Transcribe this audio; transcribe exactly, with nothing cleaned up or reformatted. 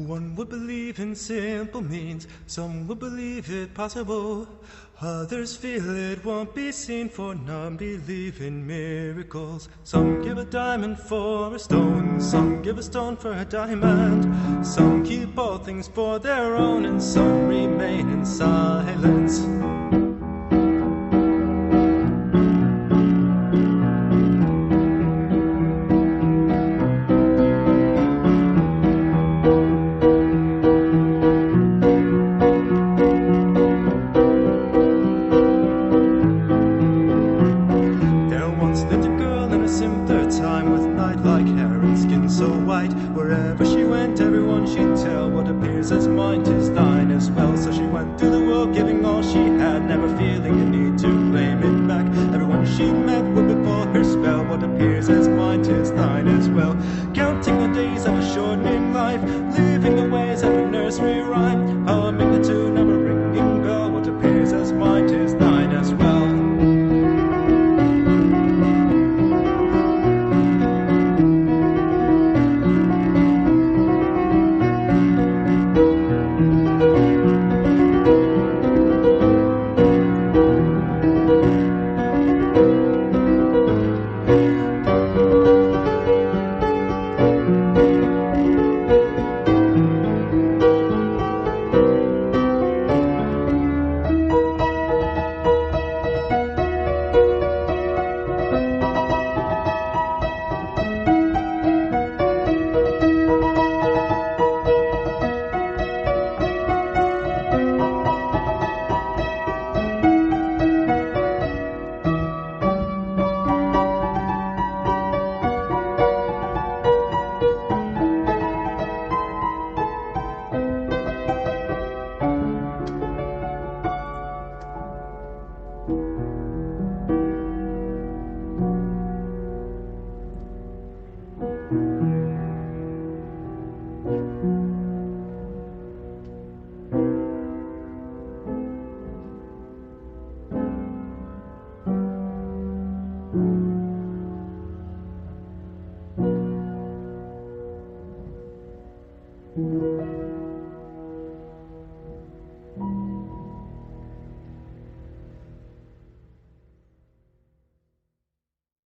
One would believe in simple means, some would believe it possible. Others feel it won't be seen, for none believe in miracles. Some give a diamond for a stone, some give a stone for a diamond. Some keep all things for their own, and some remain in silence. So white, wherever she went, everyone she'd tell what appears as mine is thine as well. So she went through the world, giving all she